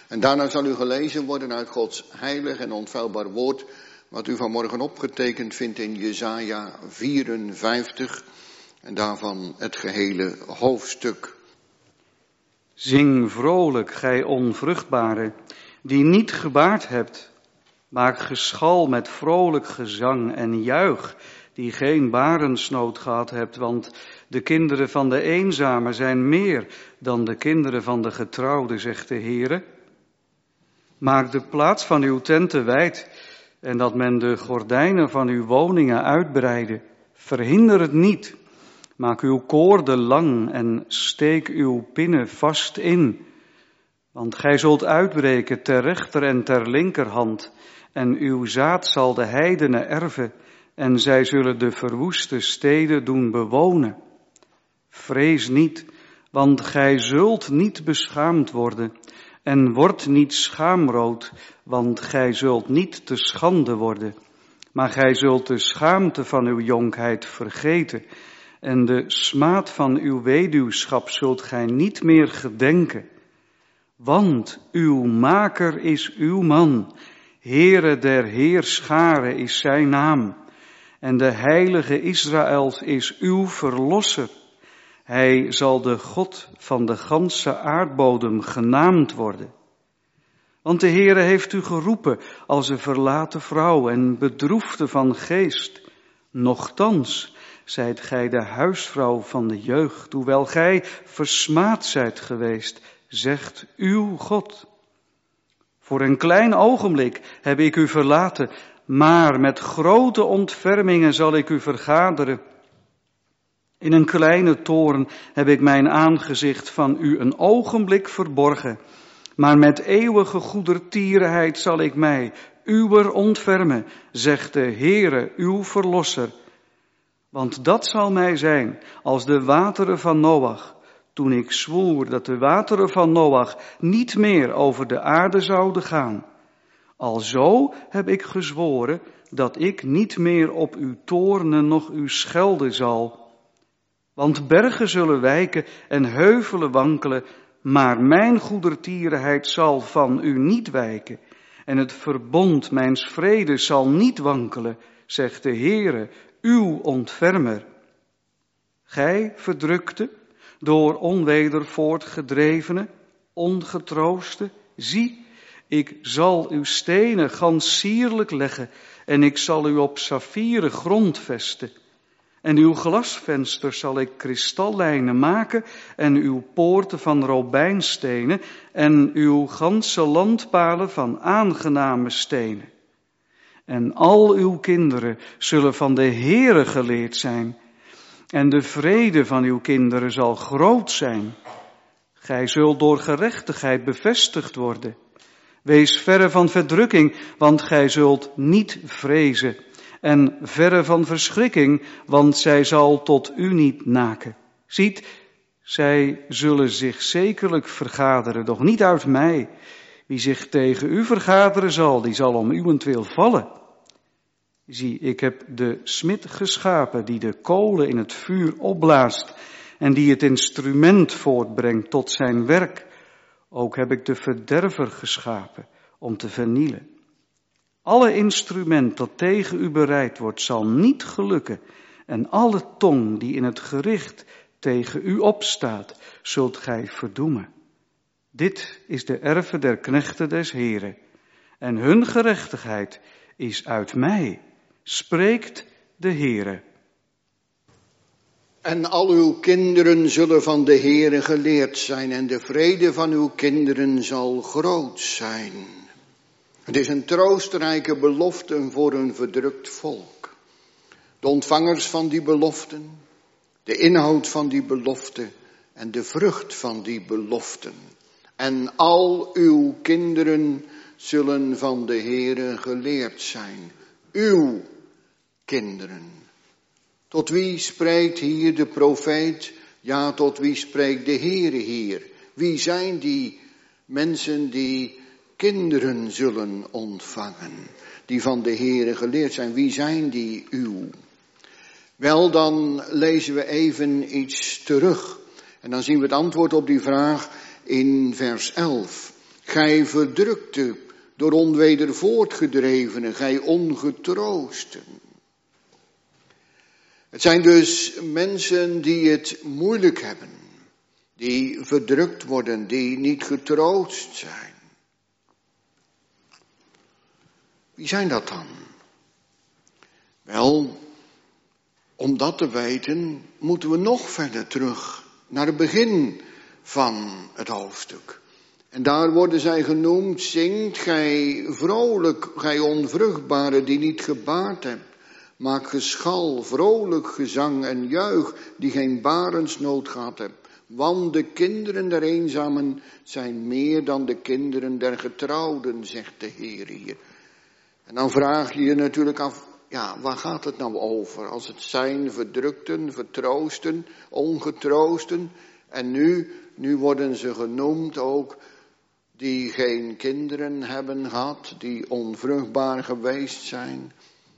En daarna zal u gelezen worden uit Gods heilig en onfeilbaar woord, wat u vanmorgen opgetekend vindt in Jesaja 54 en daarvan het gehele hoofdstuk. Zing vrolijk, gij onvruchtbare, die niet gebaard hebt. Maak geschal met vrolijk gezang en juich, die geen barensnood gehad hebt, want de kinderen van de eenzame zijn meer dan de kinderen van de getrouwde, zegt de Heere. Maak de plaats van uw tenten wijd en dat men de gordijnen van uw woningen uitbreide. Verhinder het niet. Maak uw koorden lang en steek uw pinnen vast in. Want gij zult uitbreken ter rechter en ter linkerhand. En uw zaad zal de heidenen erven. En zij zullen de verwoeste steden doen bewonen. Vrees niet, want gij zult niet beschaamd worden. En word niet schaamrood, want gij zult niet te schande worden. Maar gij zult de schaamte van uw jonkheid vergeten. En de smaad van uw weduwschap zult gij niet meer gedenken. Want uw maker is uw man, Heere der Heerscharen is zijn naam. En de heilige Israëls is uw verlosser. Hij zal de God van de ganse aardbodem genaamd worden. Want de Heere heeft u geroepen als een verlaten vrouw en bedroefde van geest. Nochtans zijt gij de huisvrouw van de jeugd, hoewel gij versmaad zijt geweest, zegt uw God. Voor een klein ogenblik heb ik u verlaten, maar met grote ontfermingen zal ik u vergaderen. In een kleine toren heb ik mijn aangezicht van u een ogenblik verborgen, maar met eeuwige goedertierenheid zal ik mij uwer ontfermen, zegt de Heere, uw verlosser. Want dat zal mij zijn als de wateren van Noach, toen ik zwoer dat de wateren van Noach niet meer over de aarde zouden gaan. Alzo heb ik gezworen dat ik niet meer op uw toornen nog u schelden zal. Want bergen zullen wijken en heuvelen wankelen, maar mijn goedertierenheid zal van u niet wijken. En het verbond mijns vredes zal niet wankelen, zegt de Heere, uw ontfermer. Gij verdrukte, door onweder voortgedrevene, ongetrooste, zie, ik zal uw stenen gans sierlijk leggen en ik zal u op saffieren grond vesten. En uw glasvensters zal ik kristallijnen maken en uw poorten van robijnstenen en uw ganse landpalen van aangename stenen. En al uw kinderen zullen van de Heere geleerd zijn. En de vrede van uw kinderen zal groot zijn. Gij zult door gerechtigheid bevestigd worden. Wees verre van verdrukking, want gij zult niet vrezen. En verre van verschrikking, want zij zal tot u niet naken. Ziet, zij zullen zich zekerlijk vergaderen, doch niet uit mij. Wie zich tegen u vergaderen zal, die zal om uwentwil vallen. Zie, ik heb de smid geschapen die de kolen in het vuur opblaast en die het instrument voortbrengt tot zijn werk. Ook heb ik de verderver geschapen om te vernielen. Alle instrument dat tegen u bereid wordt zal niet gelukken en alle tong die in het gericht tegen u opstaat, zult gij verdoemen. Dit is de erve der knechten des Heeren en hun gerechtigheid is uit mij, spreekt de Heere. En al uw kinderen zullen van de Heere geleerd zijn en de vrede van uw kinderen zal groot zijn. Het is een troostrijke belofte voor een verdrukt volk. De ontvangers van die beloften, de inhoud van die belofte en de vrucht van die beloften. En al uw kinderen zullen van de Heere geleerd zijn. Uw kinderen. Tot wie spreekt hier de profeet? Ja, tot wie spreekt de Heere hier? Wie zijn die mensen die kinderen zullen ontvangen? Die van de Heere geleerd zijn. Wie zijn die uw? Wel, dan lezen we even iets terug. En dan zien we het antwoord op die vraag in vers 11. gij verdrukte, door onweder voortgedrevenen, gij ongetroosten. Het zijn dus mensen die het moeilijk hebben, die verdrukt worden, die niet getroost zijn. Wie zijn dat dan? Wel, om dat te weten, moeten we nog verder terug naar het begin van het hoofdstuk. En daar worden zij genoemd, zingt gij vrolijk, gij onvruchtbare die niet gebaard hebt. Maak geschal, vrolijk gezang en juich die geen barensnood gehad hebt. Want de kinderen der eenzamen zijn meer dan de kinderen der getrouwden, zegt de Heer hier. En dan vraag je je natuurlijk af, ja, waar gaat het nou over? Als het zijn verdrukten, vertroosten, ongetroosten. En nu worden ze genoemd ook die geen kinderen hebben gehad, die onvruchtbaar geweest zijn.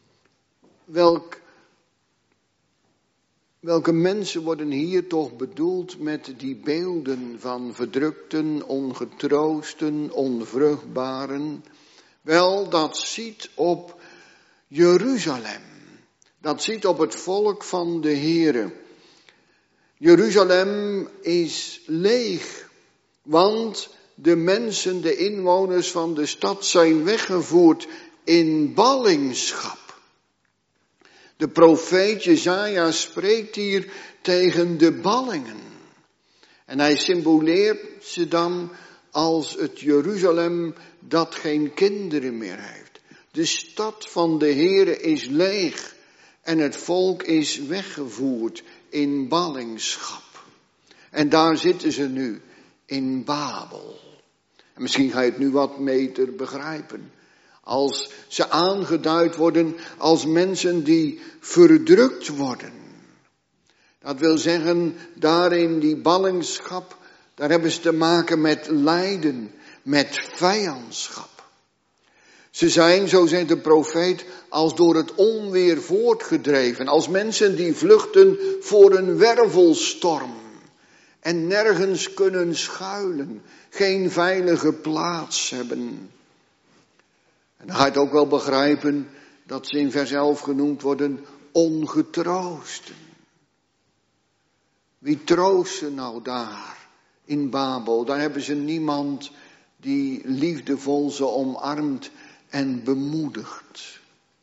Welke mensen worden hier toch bedoeld met die beelden van verdrukten, ongetroosten, onvruchtbaren? Wel, dat ziet op Jeruzalem. Dat ziet op het volk van de Heere. Jeruzalem is leeg, want de mensen, de inwoners van de stad zijn weggevoerd in ballingschap. De profeet Jesaja spreekt hier tegen de ballingen. En hij symboleert ze dan als het Jeruzalem dat geen kinderen meer heeft. De stad van de Heere is leeg en het volk is weggevoerd in ballingschap. En daar zitten ze nu, in Babel. En misschien ga je het nu wat beter begrijpen. Als ze aangeduid worden als mensen die verdrukt worden. Dat wil zeggen, daar in die ballingschap, daar hebben ze te maken met lijden, met vijandschap. Ze zijn, zo zegt de profeet, als door het onweer voortgedreven. Als mensen die vluchten voor een wervelstorm. En nergens kunnen schuilen. Geen veilige plaats hebben. En dan ga je het ook wel begrijpen dat ze in vers 11 genoemd worden ongetroosten. Wie troost ze nou daar in Babel? Daar hebben ze niemand die liefdevol ze omarmt en bemoedigt.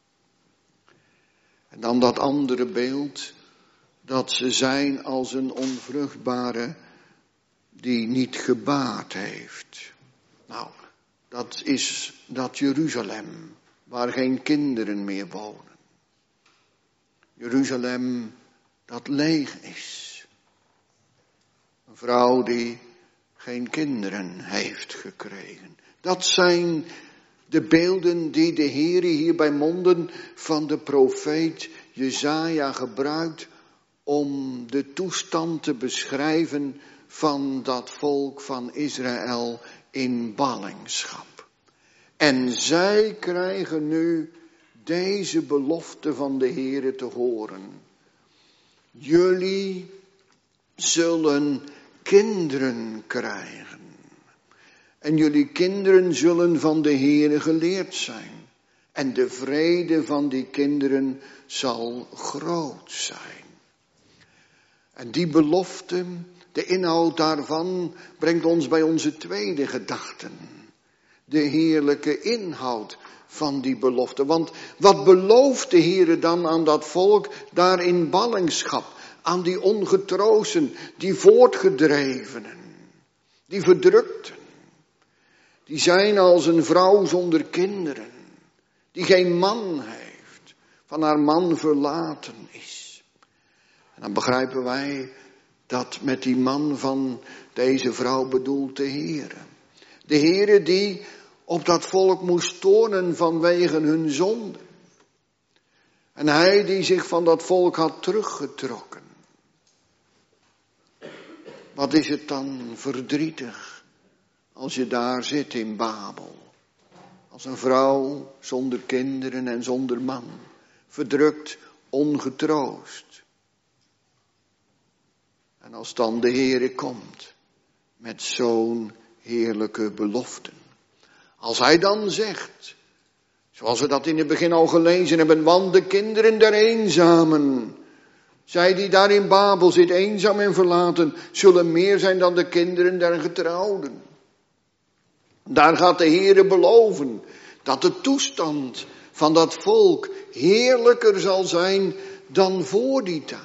En dan dat andere beeld, dat ze zijn als een onvruchtbare die niet gebaard heeft. Nou, dat is dat Jeruzalem, waar geen kinderen meer wonen. Jeruzalem dat leeg is. Een vrouw die geen kinderen heeft gekregen. Dat zijn de beelden die de Heer hier bij monden van de profeet Jesaja gebruikt om de toestand te beschrijven van dat volk van Israël in ballingschap. En zij krijgen nu deze belofte van de Heere te horen. Jullie zullen kinderen krijgen. En jullie kinderen zullen van de Heere geleerd zijn. En de vrede van die kinderen zal groot zijn. En die belofte, de inhoud daarvan, brengt ons bij onze tweede gedachten. De heerlijke inhoud van die belofte. Want wat belooft de Heere dan aan dat volk daar in ballingschap? Aan die ongetroosten, die voortgedrevenen, die verdrukten. Die zijn als een vrouw zonder kinderen, die geen man heeft, van haar man verlaten is. En dan begrijpen wij dat met die man van deze vrouw bedoelt de Heere. De Heere die op dat volk moest toornen vanwege hun zonde. En hij die zich van dat volk had teruggetrokken. Wat is het dan verdrietig als je daar zit in Babel. Als een vrouw zonder kinderen en zonder man. Verdrukt, ongetroost. En als dan de Heere komt met zo'n heerlijke beloften. Als hij dan zegt, zoals we dat in het begin al gelezen hebben, want de kinderen der eenzamen, zij die daar in Babel zit, eenzaam en verlaten, zullen meer zijn dan de kinderen der getrouwden. Daar gaat de Heere beloven dat de toestand van dat volk heerlijker zal zijn dan voor die tijd.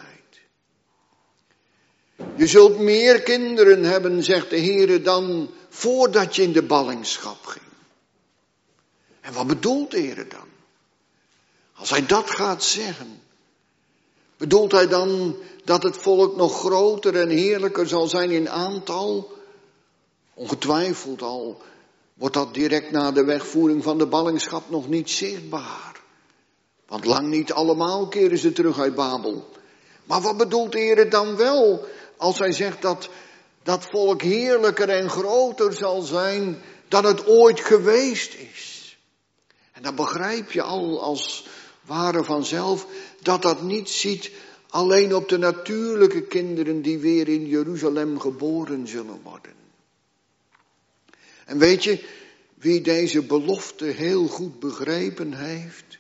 Je zult meer kinderen hebben, zegt de Heere, dan voordat je in de ballingschap ging. En wat bedoelt de Heere dan? Als hij dat gaat zeggen, bedoelt hij dan dat het volk nog groter en heerlijker zal zijn in aantal? Ongetwijfeld al wordt dat direct na de wegvoering van de ballingschap nog niet zichtbaar. Want lang niet allemaal keren ze terug uit Babel. Maar wat bedoelt de Heer dan wel als hij zegt dat dat volk heerlijker en groter zal zijn dan het ooit geweest is? En dan begrijp je al als ware vanzelf dat dat niet ziet alleen op de natuurlijke kinderen die weer in Jeruzalem geboren zullen worden. En weet je wie deze belofte heel goed begrepen heeft?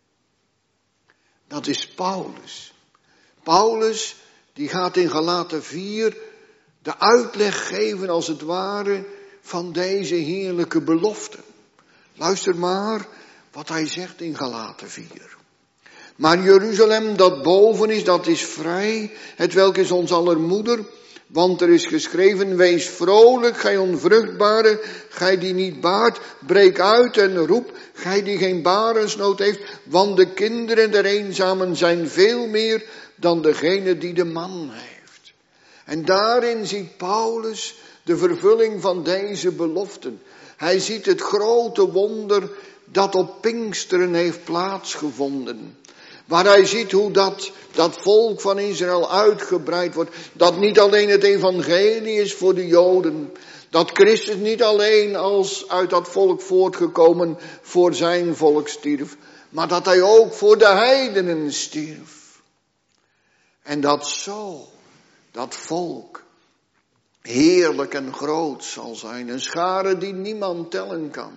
Dat is Paulus. Paulus die gaat in Galaten 4 de uitleg geven als het ware van deze heerlijke belofte. Luister maar wat hij zegt in Galaten 4. Maar Jeruzalem dat boven is, dat is vrij, hetwelk is ons aller moeder. Want er is geschreven, wees vrolijk, gij onvruchtbare, gij die niet baart, breek uit en roep, gij die geen barensnood heeft, want de kinderen der eenzamen zijn veel meer dan degene die de man heeft. En daarin ziet Paulus de vervulling van deze beloften. Hij ziet het grote wonder dat op Pinksteren heeft plaatsgevonden. Waar hij ziet hoe dat volk van Israël uitgebreid wordt. Dat niet alleen het evangelie is voor de Joden. Dat Christus niet alleen als uit dat volk voortgekomen voor zijn volk stierf. Maar dat hij ook voor de heidenen stierf. En dat zo, dat volk, heerlijk en groot zal zijn. Een schare die niemand tellen kan.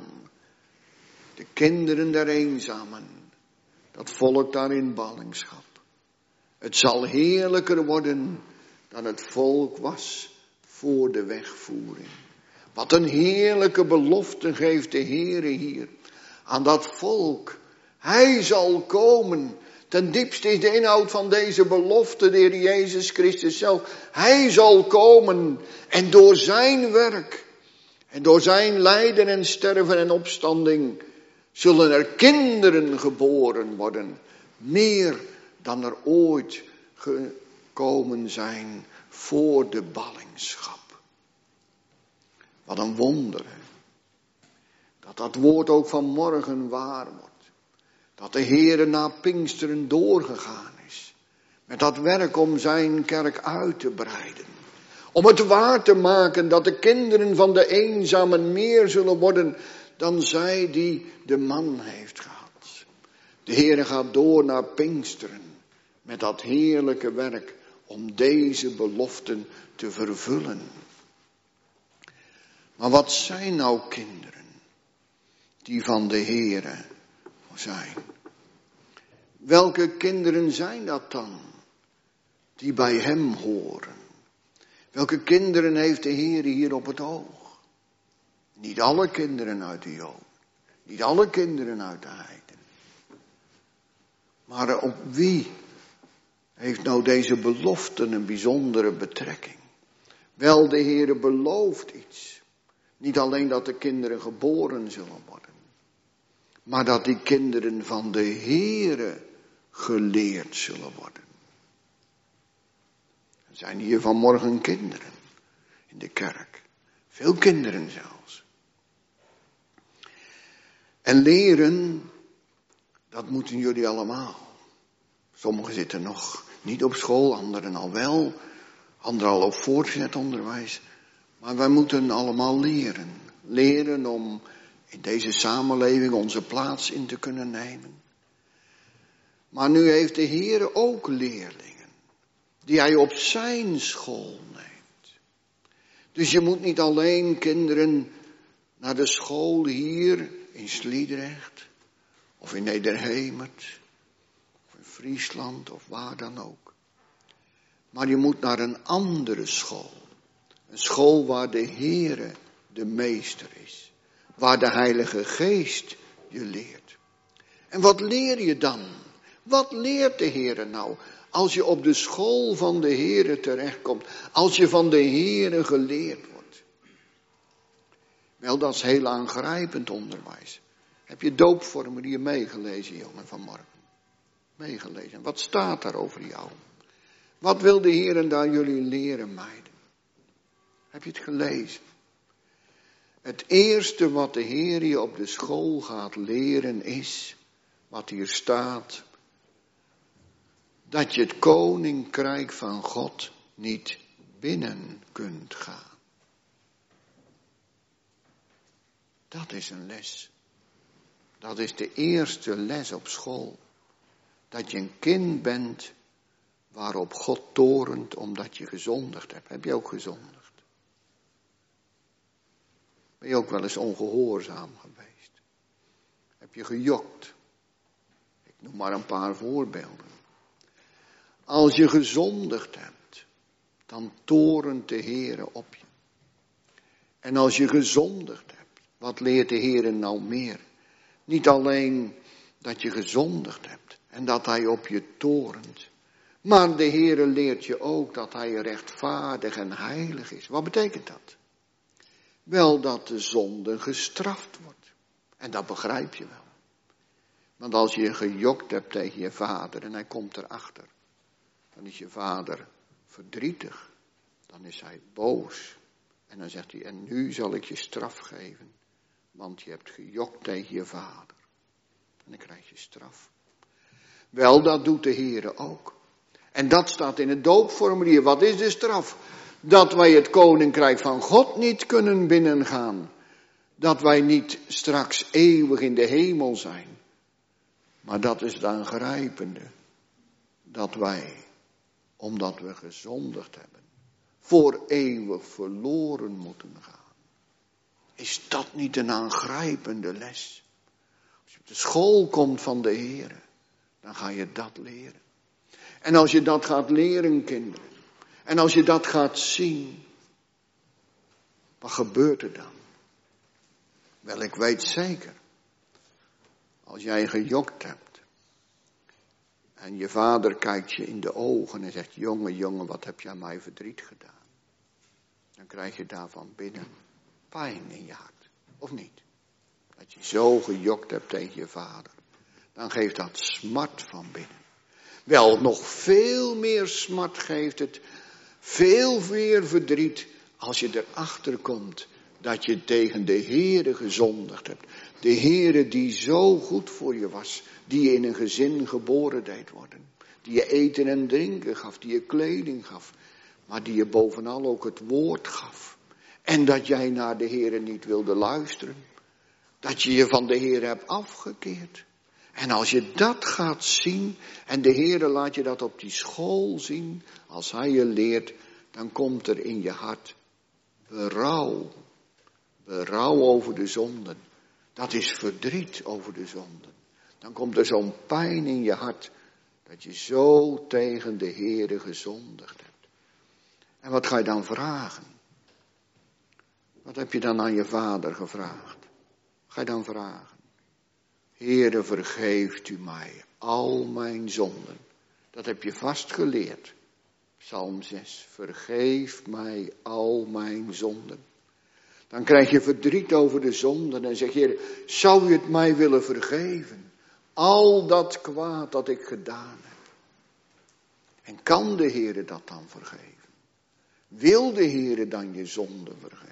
De kinderen der eenzamen. Dat volk daar in ballingschap. Het zal heerlijker worden dan het volk was voor de wegvoering. Wat een heerlijke belofte geeft de Heere hier aan dat volk. Hij zal komen. Ten diepste is de inhoud van deze belofte de Heer Jezus Christus zelf. Hij zal komen en door zijn werk en door zijn lijden en sterven en opstanding zullen er kinderen geboren worden. Meer dan er ooit gekomen zijn voor de ballingschap. Wat een wonder. Hè? Dat woord ook vanmorgen waar wordt. Dat de Heere na Pinksteren doorgegaan is. Met dat werk om zijn kerk uit te breiden. Om het waar te maken dat de kinderen van de eenzamen meer zullen worden dan zij die de man heeft gehad. De Heere gaat door naar Pinksteren met dat heerlijke werk om deze beloften te vervullen. Maar wat zijn nou kinderen die van de Heere zijn? Welke kinderen zijn dat dan die bij hem horen? Welke kinderen heeft de Heere hier op het oog? Niet alle kinderen uit de Joden. Niet alle kinderen uit de heiden. Maar op wie heeft nou deze belofte een bijzondere betrekking? Wel, de Heere belooft iets. Niet alleen dat de kinderen geboren zullen worden. Maar dat die kinderen van de Heere geleerd zullen worden. Er zijn hier vanmorgen kinderen in de kerk. Veel kinderen zelfs. En leren, dat moeten jullie allemaal. Sommigen zitten nog niet op school, anderen al wel. Anderen al op voortgezet onderwijs. Maar wij moeten allemaal leren. Leren om in deze samenleving onze plaats in te kunnen nemen. Maar nu heeft de Heere ook leerlingen. Die hij op zijn school neemt. Dus je moet niet alleen kinderen naar de school hier in Sliedrecht of in Nederhemert of in Friesland of waar dan ook. Maar je moet naar een andere school. Een school waar de Heere de meester is. Waar de Heilige Geest je leert. En wat leer je dan? Wat leert de Heere nou? Als je op de school van de Heere terechtkomt. Als je van de Heere geleerd wordt. Wel, dat is heel aangrijpend onderwijs. Heb je doopformulier meegelezen, jongen, vanmorgen? Meegelezen. Wat staat daar over jou? Wat wil de Heer daar jullie leren, meiden? Heb je het gelezen? Het eerste wat de Heer je op de school gaat leren is, wat hier staat, dat je het koninkrijk van God niet binnen kunt gaan. Dat is een les. Dat is de eerste les op school. Dat je een kind bent waarop God torent omdat je gezondigd hebt. Heb je ook gezondigd? Ben je ook wel eens ongehoorzaam geweest? Heb je gejokt? Ik noem maar een paar voorbeelden. Als je gezondigd hebt, dan torent de Heere op je. En als je gezondigd hebt, wat leert de Heere nou meer? Niet alleen dat je gezondigd hebt en dat Hij op je torent. Maar de Heere leert je ook dat Hij rechtvaardig en heilig is. Wat betekent dat? Wel dat de zonde gestraft wordt. En dat begrijp je wel. Want als je gejokt hebt tegen je vader en hij komt erachter. Dan is je vader verdrietig. Dan is hij boos. En dan zegt hij, en nu zal ik je straf geven. Want je hebt gejokt tegen je vader. En dan krijg je straf. Wel, dat doet de Heere ook. En dat staat in het doopformulier. Wat is de straf? Dat wij het koninkrijk van God niet kunnen binnengaan. Dat wij niet straks eeuwig in de hemel zijn. Maar dat is het aangrijpende. Dat wij, omdat we gezondigd hebben, voor eeuwig verloren moeten gaan. Is dat niet een aangrijpende les? Als je op de school komt van de Heere, dan ga je dat leren. En als je dat gaat leren, kinderen, en als je dat gaat zien, wat gebeurt er dan? Wel, ik weet zeker, als jij gejokt hebt, en je vader kijkt je in de ogen en zegt, jongen, wat heb je aan mij verdriet gedaan? Dan krijg je daarvan binnen pijn in je hart, of niet? Dat je zo gejokt hebt tegen je vader, dan geeft dat smart van binnen. Wel, nog veel meer smart geeft het, veel meer verdriet, als je erachter komt dat je tegen de Heere gezondigd hebt. De Heere die zo goed voor je was, die je in een gezin geboren deed worden. Die je eten en drinken gaf, die je kleding gaf, maar die je bovenal ook het woord gaf. En dat jij naar de Heere niet wilde luisteren. Dat je je van de Heere hebt afgekeerd. En als je dat gaat zien, en de Heere laat je dat op die school zien, als Hij je leert, dan komt er in je hart berouw. Berouw over de zonden. Dat is verdriet over de zonden. Dan komt er zo'n pijn in je hart, dat je zo tegen de Heere gezondigd hebt. En wat ga je dan vragen? Wat heb je dan aan je vader gevraagd? Ga je dan vragen? Heere, vergeeft u mij al mijn zonden. Dat heb je vast geleerd. Psalm 6. Vergeef mij al mijn zonden. Dan krijg je verdriet over de zonden en zeg je, Heer, zou u het mij willen vergeven? Al dat kwaad dat ik gedaan heb. En kan de Heere dat dan vergeven? Wil de Heere dan je zonden vergeven?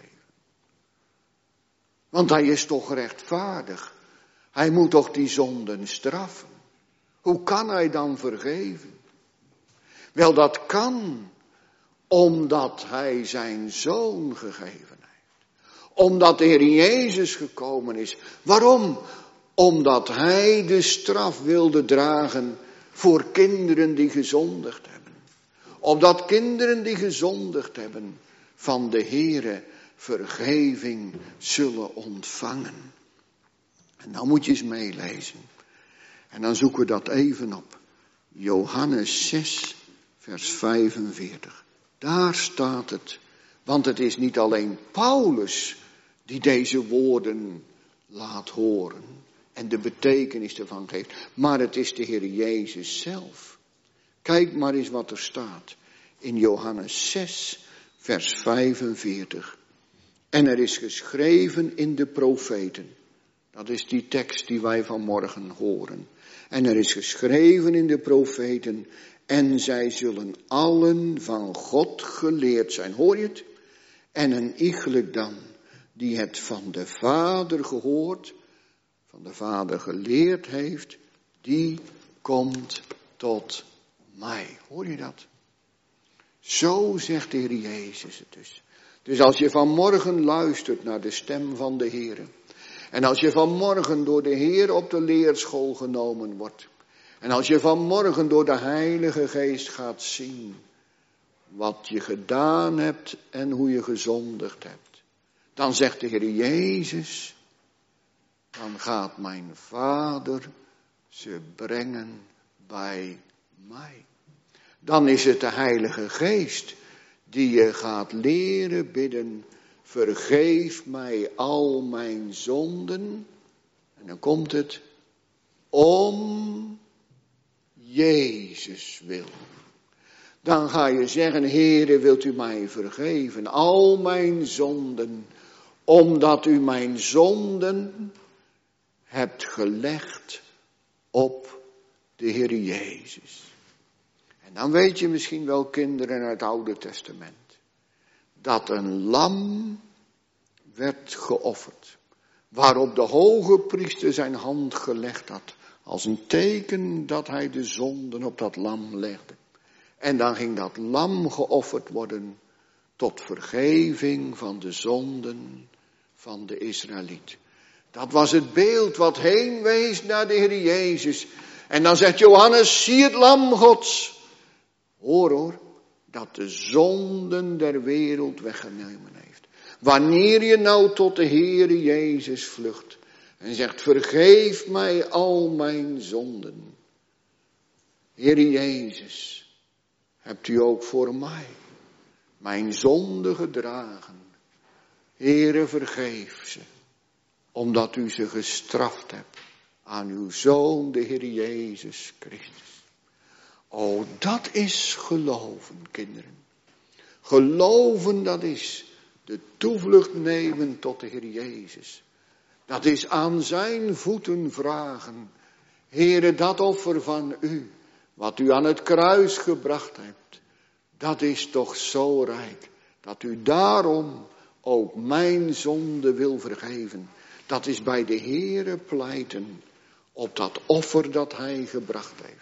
Want Hij is toch rechtvaardig. Hij moet toch die zonden straffen? Hoe kan Hij dan vergeven? Wel, dat kan omdat Hij zijn Zoon gegeven heeft. Omdat de Heer Jezus gekomen is. Waarom? Omdat Hij de straf wilde dragen voor kinderen die gezondigd hebben. Opdat kinderen die gezondigd hebben van de Heere vergeving zullen ontvangen. En dan moet je eens meelezen. En dan zoeken we dat even op. Johannes 6, vers 45. Daar staat het. Want het is niet alleen Paulus die deze woorden laat horen en de betekenis ervan geeft, maar het is de Heer Jezus zelf. Kijk maar eens wat er staat in Johannes 6, vers 45. En er is geschreven in de profeten. Dat is die tekst die wij vanmorgen horen. En er is geschreven in de profeten. En zij zullen allen van God geleerd zijn. Hoor je het? En een iegelijk dan, die het van de Vader gehoord, van de Vader geleerd heeft, die komt tot mij. Hoor je dat? Zo zegt de Heer Jezus het dus. Dus als je vanmorgen luistert naar de stem van de Heer, en als je vanmorgen door de Heer op de leerschool genomen wordt, en als je vanmorgen door de Heilige Geest gaat zien wat je gedaan hebt en hoe je gezondigd hebt, dan zegt de Heer Jezus, dan gaat mijn Vader ze brengen bij mij. Dan is het de Heilige Geest die je gaat leren bidden, vergeef mij al mijn zonden. En dan komt het, om Jezus wil. Dan ga je zeggen, Heere, wilt u mij vergeven, al mijn zonden, omdat u mijn zonden hebt gelegd op de Heer Jezus. En dan weet je misschien wel, kinderen uit het Oude Testament, dat een lam werd geofferd, waarop de hoge priester zijn hand gelegd had, als een teken dat hij de zonden op dat lam legde. En dan ging dat lam geofferd worden tot vergeving van de zonden van de Israëliet. Dat was het beeld wat heen wees naar de Heer Jezus. En dan zegt Johannes, zie het lam Gods. Hoor, dat de zonden der wereld weggenomen heeft. Wanneer je nou tot de Heer Jezus vlucht en zegt, vergeef mij al mijn zonden. Heer Jezus, hebt u ook voor mij mijn zonde gedragen. Heere, vergeef ze, omdat u ze gestraft hebt aan uw Zoon, de Heer Jezus Christus. Oh, dat is geloven, kinderen. Geloven, dat is de toevlucht nemen tot de Heer Jezus. Dat is aan zijn voeten vragen. Heere, dat offer van u, wat u aan het kruis gebracht hebt, dat is toch zo rijk, dat u daarom ook mijn zonde wil vergeven. Dat is bij de Heere pleiten op dat offer dat hij gebracht heeft.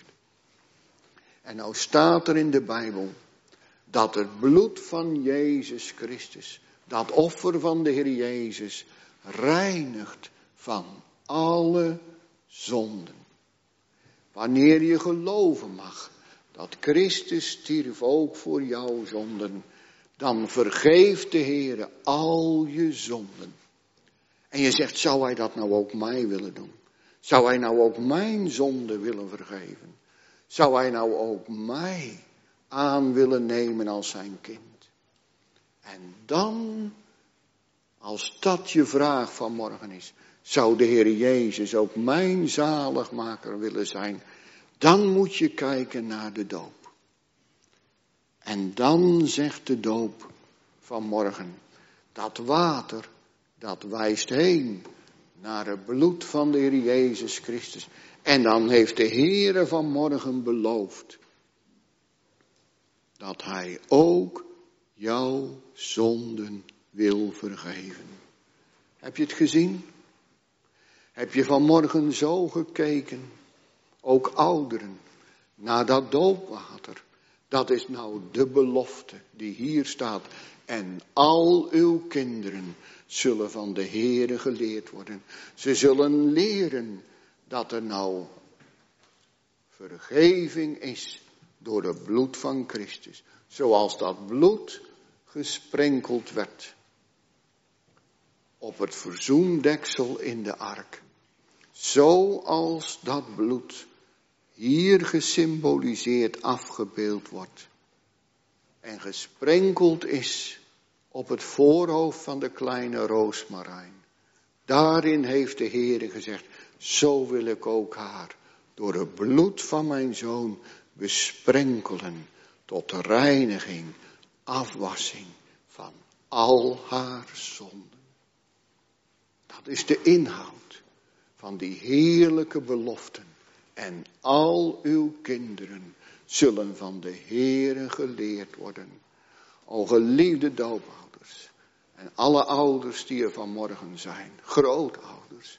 En nou staat er in de Bijbel dat het bloed van Jezus Christus, dat offer van de Heer Jezus, reinigt van alle zonden. Wanneer je geloven mag dat Christus stierf ook voor jouw zonden, dan vergeeft de Heer al je zonden. En je zegt, zou hij dat nou ook mij willen doen? Zou hij nou ook mijn zonde willen vergeven? Zou hij nou ook mij aan willen nemen als zijn kind? En dan, als dat je vraag vanmorgen is, zou de Heer Jezus ook mijn zaligmaker willen zijn? Dan moet je kijken naar de doop. En dan zegt de doop vanmorgen, dat water, dat wijst heen naar het bloed van de Heer Jezus Christus. En dan heeft de Heere vanmorgen beloofd dat hij ook jouw zonden wil vergeven. Heb je het gezien? Heb je vanmorgen zo gekeken, ook ouderen, naar dat doopwater? Dat is nou de belofte die hier staat. En al uw kinderen zullen van de Heere geleerd worden. Ze zullen leren dat er nou vergeving is door het bloed van Christus. Zoals dat bloed gesprenkeld werd op het verzoendeksel in de ark. Zoals dat bloed hier gesymboliseerd afgebeeld wordt. En gesprenkeld is op het voorhoofd van de kleine roosmarijn. Daarin heeft de Heere gezegd, zo wil ik ook haar door het bloed van mijn zoon besprenkelen tot reiniging, afwassing van al haar zonden. Dat is de inhoud van die heerlijke beloften. En al uw kinderen zullen van de Heere geleerd worden. O geliefde doopouders en alle ouders die er vanmorgen zijn, grootouders.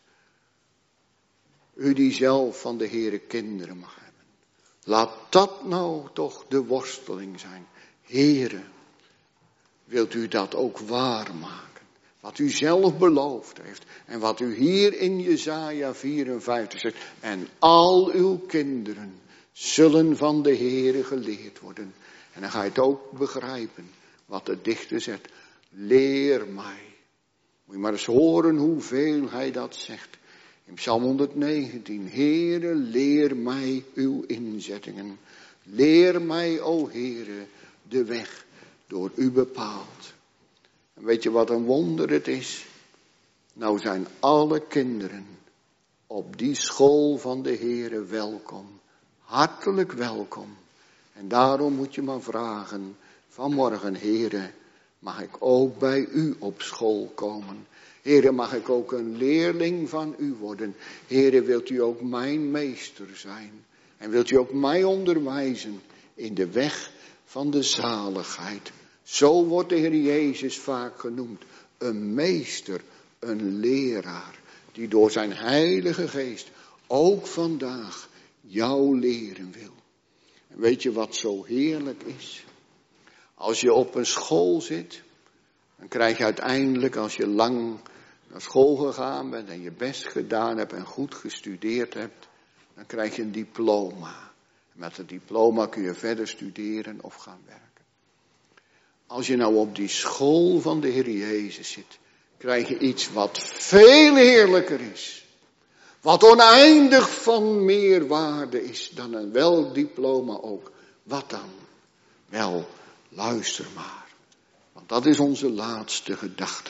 U die zelf van de Heere kinderen mag hebben. Laat dat nou toch de worsteling zijn. Heere, wilt u dat ook waarmaken? Wat u zelf beloofd heeft. En wat u hier in Jesaja 54 zegt. En al uw kinderen zullen van de Heere geleerd worden. En dan ga je het ook begrijpen. Wat de dichter zegt. Leer mij. Moet je maar eens horen hoeveel hij dat zegt. In Psalm 119. Heere, leer mij uw inzettingen. Leer mij, o Heere, de weg door u bepaald. En weet je wat een wonder het is? Nou zijn alle kinderen op die school van de Heere welkom. Hartelijk welkom. En daarom moet je maar vragen vanmorgen, Heere, mag ik ook bij u op school komen? Heere, mag ik ook een leerling van u worden? Heere, wilt u ook mijn meester zijn? En wilt u ook mij onderwijzen in de weg van de zaligheid? Zo wordt de Heer Jezus vaak genoemd. Een meester, een leraar. Die door zijn heilige geest ook vandaag jou leren wil. En weet je wat zo heerlijk is? Als je op een school zit, dan krijg je uiteindelijk, als je lang naar school gegaan bent en je best gedaan hebt en goed gestudeerd hebt, dan krijg je een diploma. Met het diploma kun je verder studeren of gaan werken. Als je nou op die school van de Heer Jezus zit, krijg je iets wat veel heerlijker is. Wat oneindig van meer waarde is dan een welk diploma ook. Wat dan? Wel, luister maar. Want dat is onze laatste gedachte.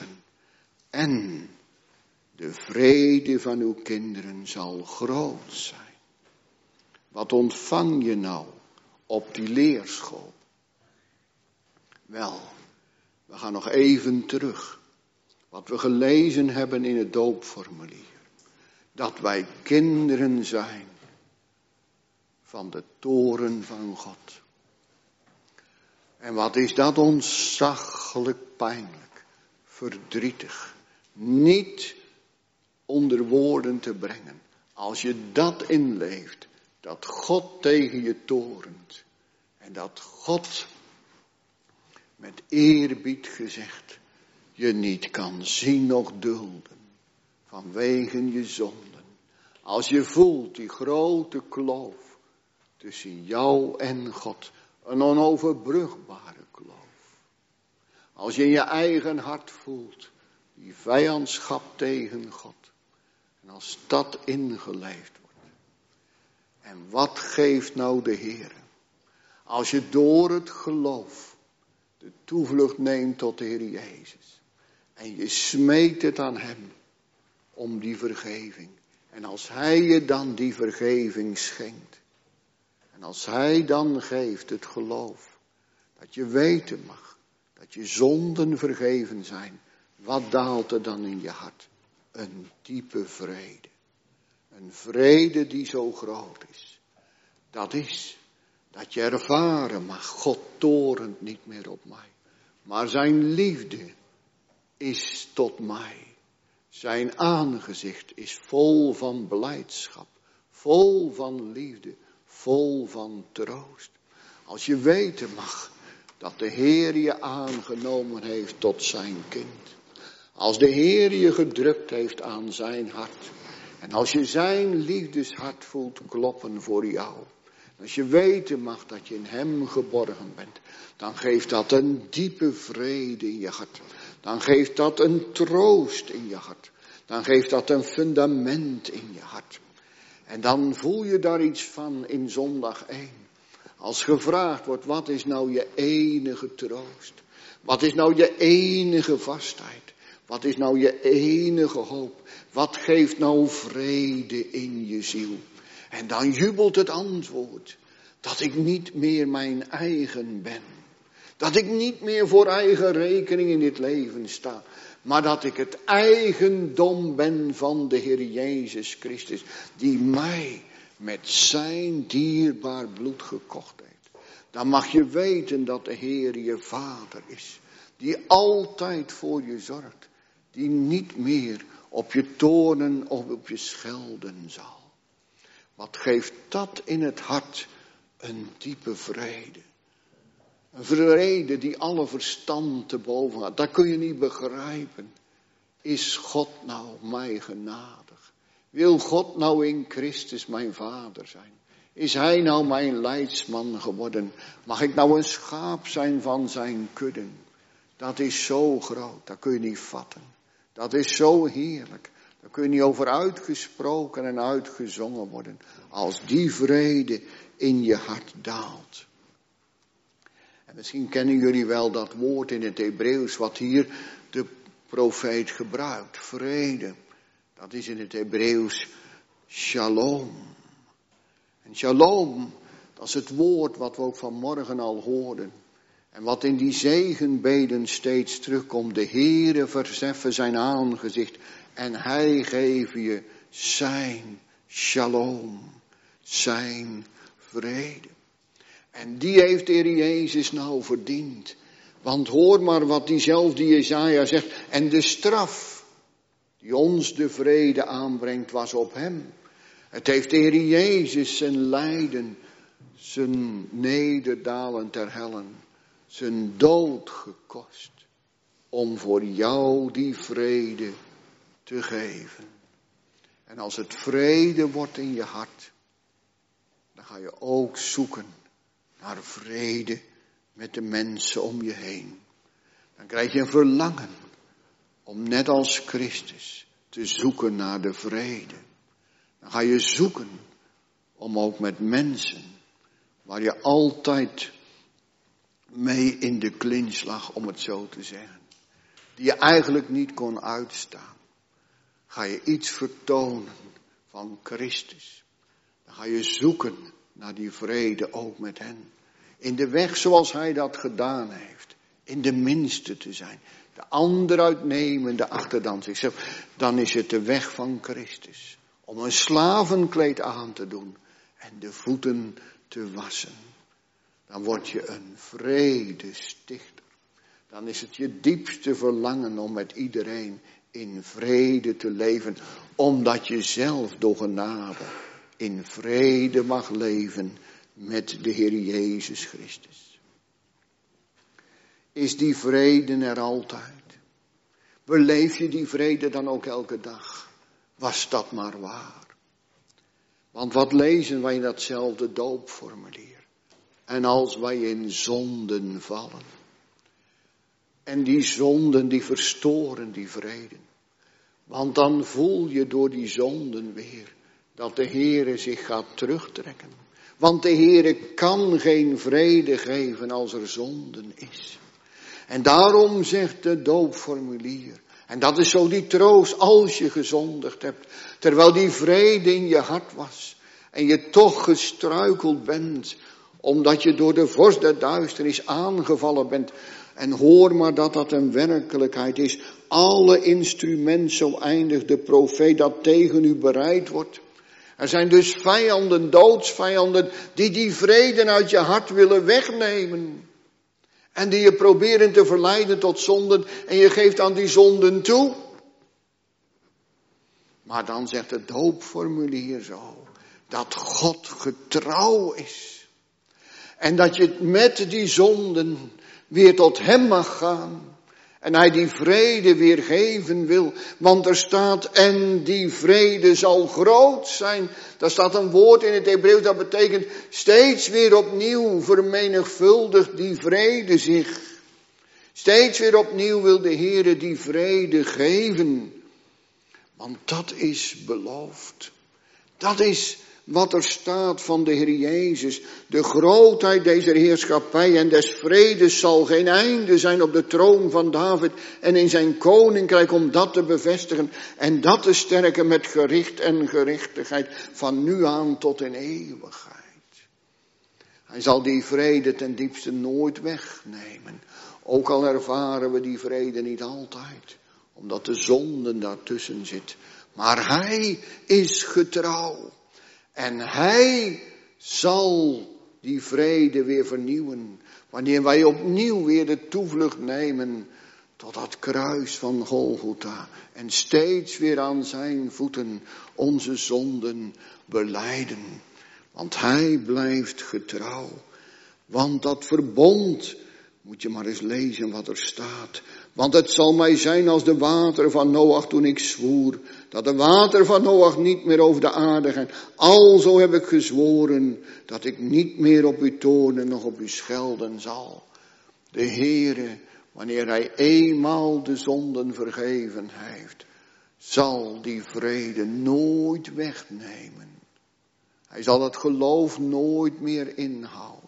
En de vrede van uw kinderen zal groot zijn. Wat ontvang je nou op die leerschool? Wel, we gaan nog even terug. Wat we gelezen hebben in het doopformulier. Dat wij kinderen zijn van de toren van God. En wat is dat ontzaglijk pijnlijk, verdrietig, niet onder woorden te brengen. Als je dat inleeft, dat God tegen je torent. En dat God met eerbied gezegd je niet kan zien noch dulden vanwege je zonden. Als je voelt die grote kloof tussen jou en God, een onoverbrugbare kloof. Als je in je eigen hart voelt die vijandschap tegen God. En als dat ingeleefd wordt. En wat geeft nou de Heer? Als je door het geloof de toevlucht neemt tot de Heer Jezus. En je smeekt het aan hem om die vergeving. En als hij je dan die vergeving schenkt. En als hij dan geeft het geloof. Dat je weten mag. Dat je zonden vergeven zijn. Wat daalt er dan in je hart? Een diepe vrede. Een vrede die zo groot is. Dat is dat je ervaren mag. God torent niet meer op mij. Maar zijn liefde is tot mij. Zijn aangezicht is vol van blijdschap. Vol van liefde. Vol van troost. Als je weten mag dat de Heer je aangenomen heeft tot zijn kind. Als de Heer je gedrukt heeft aan zijn hart. En als je zijn liefdeshart voelt kloppen voor jou. Als je weten mag dat je in hem geborgen bent. Dan geeft dat een diepe vrede in je hart. dan geeft dat een troost in je hart. Dan geeft dat een fundament in je hart. En dan voel je daar iets van in zondag 1. Als gevraagd wordt, wat is nou je enige troost? Wat is nou je enige vastheid? Wat is nou je enige hoop? Wat geeft nou vrede in je ziel? En dan jubelt het antwoord. Dat ik niet meer mijn eigen ben. Dat ik niet meer voor eigen rekening in dit leven sta. Maar dat ik het eigendom ben van de Heer Jezus Christus. Die mij met zijn dierbaar bloed gekocht heeft. Dan mag je weten dat de Heer je vader is. Die altijd voor je zorgt. Die niet meer op je toornen of op je schelden zal. Wat geeft dat in het hart een diepe vrede. Een vrede die alle verstand te boven gaat. Dat kun je niet begrijpen. Is God nou mij genadig? Wil God nou in Christus mijn vader zijn? Is hij nou mijn leidsman geworden? Mag ik nou een schaap zijn van zijn kudden? Dat is zo groot, dat kun je niet vatten. Dat is zo heerlijk. Daar kun je niet over uitgesproken en uitgezongen worden. Als die vrede in je hart daalt. En misschien kennen jullie wel dat woord in het Hebreeuws wat hier de profeet gebruikt. Vrede. Dat is in het Hebreeuws shalom. En shalom, dat is het woord wat we ook vanmorgen al hoorden. En wat in die zegenbeden steeds terugkomt. De Heere verzeffen zijn aangezicht. En hij geeft je zijn shalom. Zijn vrede. En die heeft de Heer Jezus nou verdiend. Want hoor maar wat diezelfde Jesaja zegt. En de straf die ons de vrede aanbrengt was op hem. Het heeft de Heer Jezus zijn lijden, zijn nederdalen ter hellen, zijn dood gekost. Om voor jou die vrede te geven. En als het vrede wordt in je hart, dan ga je ook zoeken naar vrede met de mensen om je heen. Dan krijg je een verlangen om net als Christus te zoeken naar de vrede. Dan ga je zoeken om ook met mensen waar je altijd mee in de clinch lag, om het zo te zeggen. Die je eigenlijk niet kon uitstaan. Ga je iets vertonen van Christus. Dan ga je zoeken naar die vrede ook met hen. In de weg zoals hij dat gedaan heeft. In de minste te zijn. De ander uitnemende achter dan zichzelf. Dan is het de weg van Christus. Om een slavenkleed aan te doen. En de voeten te wassen. Dan word je een vredestichter. Dan is het je diepste verlangen om met iedereen in vrede te leven. Omdat je zelf door genade in vrede mag leven met de Heer Jezus Christus. Is die vrede er altijd? Beleef je die vrede dan ook elke dag? Was dat maar waar? Want wat lezen wij in datzelfde doopformulier? En als wij in zonden vallen. En die zonden die verstoren die vrede. Want dan voel je door die zonden weer dat de Heere zich gaat terugtrekken. Want de Heere kan geen vrede geven als er zonden is. En daarom zegt de doopformulier. En dat is zo die troost als je gezondigd hebt. Terwijl die vrede in je hart was. En je toch gestruikeld bent. Omdat je door de vorst der duisternis aangevallen bent. En hoor maar dat dat een werkelijkheid is. Alle instrument, zo eindigt de profeet, dat tegen u bereid wordt. Er zijn dus vijanden, doodsvijanden, die vrede uit je hart willen wegnemen. En die je proberen te verleiden tot zonden. En je geeft aan die zonden toe. Maar dan zegt het doopformulier zo. Dat God getrouw is. En dat je met die zonden weer tot hem mag gaan. En hij die vrede weer geven wil. Want er staat, en die vrede zal groot zijn. Daar staat een woord in het Hebreeuws dat betekent steeds weer opnieuw vermenigvuldigt die vrede zich. Steeds weer opnieuw wil de Heere die vrede geven. Want dat is beloofd. Dat is wat er staat van de Heer Jezus. De grootheid deze heerschappij en des vredes zal geen einde zijn op de troon van David en in zijn koninkrijk om dat te bevestigen en dat te sterken met gericht en gerechtigheid van nu aan tot in eeuwigheid. Hij zal die vrede ten diepste nooit wegnemen. Ook al ervaren we die vrede niet altijd, omdat de zonde daartussen zit. Maar hij is getrouw. En hij zal die vrede weer vernieuwen. Wanneer wij opnieuw weer de toevlucht nemen tot dat kruis van Golgotha. En steeds weer aan zijn voeten onze zonden belijden. Want hij blijft getrouw. Want dat verbond, moet je maar eens lezen wat er staat. Want het zal mij zijn als de wateren van Noach toen ik zwoer. Dat de water van Noach niet meer over de aarde gaan. Alzo heb ik gezworen dat ik niet meer op u toornen nog op u schelden zal. De Heere, wanneer hij eenmaal de zonden vergeven heeft, zal die vrede nooit wegnemen. Hij zal het geloof nooit meer inhouden.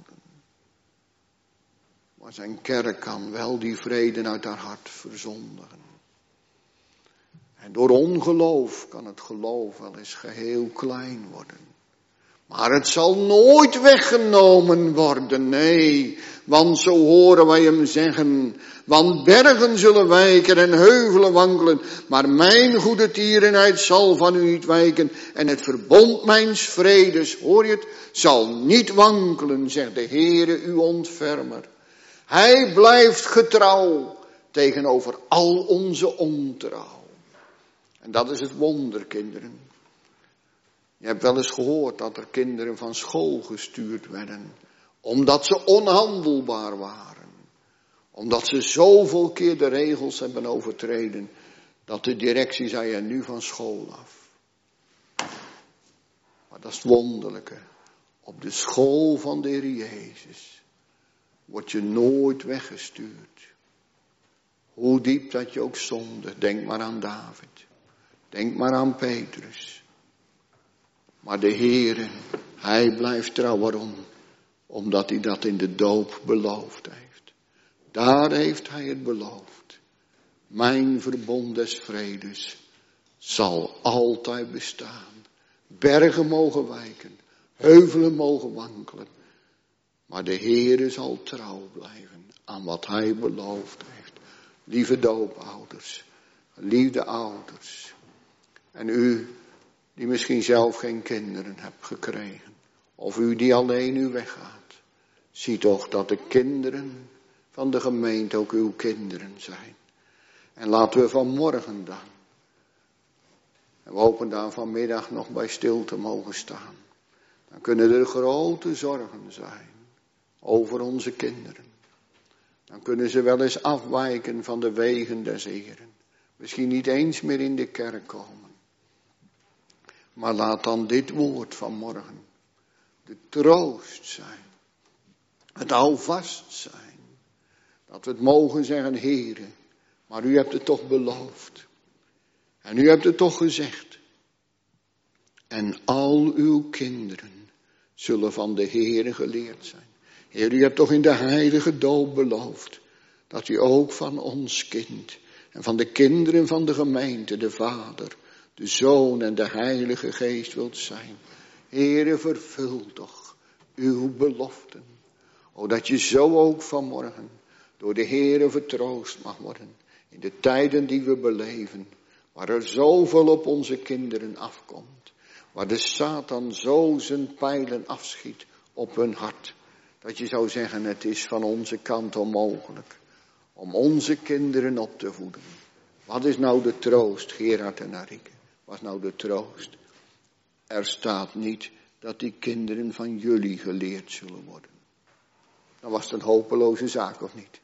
Maar zijn kerk kan wel die vrede uit haar hart verzondigen. En door ongeloof kan het geloof wel eens geheel klein worden. Maar het zal nooit weggenomen worden, nee. Want zo horen wij hem zeggen. Want bergen zullen wijken en heuvelen wankelen. Maar mijn goede tierenheid zal van u niet wijken. En het verbond mijns vredes, hoor je het, zal niet wankelen, zegt de Heere uw ontfermer. Hij blijft getrouw tegenover al onze ontrouw. En dat is het wonder, kinderen. Je hebt wel eens gehoord dat er kinderen van school gestuurd werden. Omdat ze onhandelbaar waren. Omdat ze zoveel keer de regels hebben overtreden. Dat de directie zei er nu van school af. Maar dat is het wonderlijke. Op de school van de Heer Jezus word je nooit weggestuurd. Hoe diep dat je ook zonde. Denk maar aan David. Denk maar aan Petrus. Maar de Heere, hij blijft trouw. Waarom? Omdat hij dat in de doop beloofd heeft. Daar heeft hij het beloofd. Mijn verbond des vredes zal altijd bestaan. Bergen mogen wijken. Heuvelen mogen wankelen. Maar de Heere zal trouw blijven aan wat hij beloofd heeft. Lieve doopouders. Lieve ouders. En u die misschien zelf geen kinderen hebt gekregen. Of u die alleen nu weggaat. Zie toch dat de kinderen van de gemeente ook uw kinderen zijn. En laten we vanmorgen dan. En we hopen daar vanmiddag nog bij stil te mogen staan. Dan kunnen er grote zorgen zijn. Over onze kinderen. Dan kunnen ze wel eens afwijken van de wegen des Heeren. Misschien niet eens meer in de kerk komen. Maar laat dan dit woord van morgen de troost zijn. Het houvast zijn. Dat we het mogen zeggen, Heere, maar u hebt het toch beloofd. En u hebt het toch gezegd. En al uw kinderen zullen van de Heere geleerd zijn. Heer, u hebt toch in de heilige doop beloofd. Dat u ook van ons kind en van de kinderen van de gemeente, de Vader, de Zoon en de Heilige Geest wilt zijn. Heere, vervul toch uw beloften. O, dat je zo ook vanmorgen door de Heere vertroost mag worden. In de tijden die we beleven. Waar er zoveel op onze kinderen afkomt. Waar de Satan zo zijn pijlen afschiet op hun hart. Dat je zou zeggen, het is van onze kant onmogelijk. Om onze kinderen op te voeden. Wat is nou de troost, Gerard en Arieke? Wat is nou de troost? Er staat niet dat die kinderen van jullie geleerd zullen worden. Dan was het een hopeloze zaak, of niet?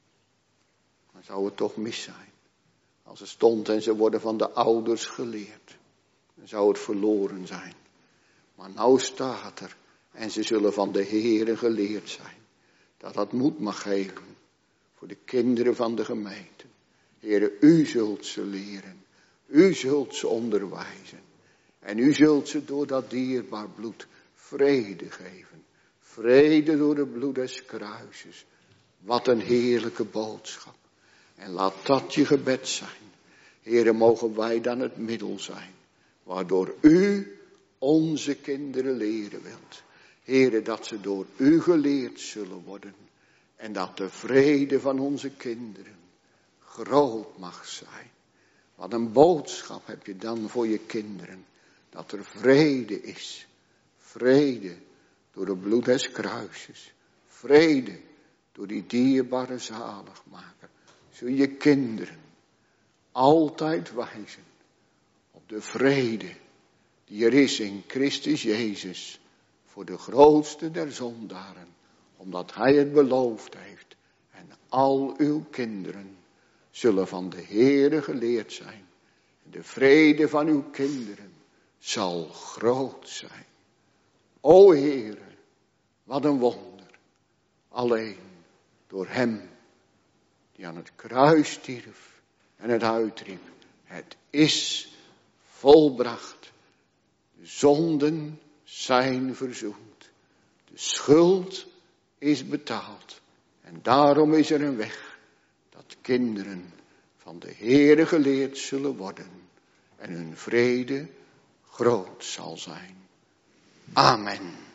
Dan zou het toch mis zijn. Als het stond en ze worden van de ouders geleerd. Dan zou het verloren zijn. Maar nou staat er. En ze zullen van de Heere geleerd zijn. Dat moed mag geven. voor de kinderen van de gemeente. Heere, u zult ze leren. U zult ze onderwijzen. En u zult ze door dat dierbaar bloed vrede geven. Vrede door het bloed des kruises. Wat een heerlijke boodschap. En laat dat je gebed zijn. Heere, mogen wij dan het middel zijn. Waardoor u onze kinderen leren wilt. Heere, dat ze door u geleerd zullen worden. En dat de vrede van onze kinderen groot mag zijn. Wat een boodschap heb je dan voor je kinderen. Dat er vrede is. Vrede door het bloed des kruises. Vrede door die dierbare zaligmaker. Zul je kinderen altijd wijzen op de vrede die er is in Christus Jezus. Voor de grootste der zondaren. Omdat hij het beloofd heeft. En al uw kinderen zullen van de Heere geleerd zijn. En de vrede van uw kinderen zal groot zijn. O Heere, wat een wonder. Alleen door hem die aan het kruis stierf en het uitriep. Het is volbracht. De zonden zijn verzoend. De schuld is betaald. En daarom is er een weg dat kinderen van de Heere geleerd zullen worden. En hun vrede groot zal zijn. Amen.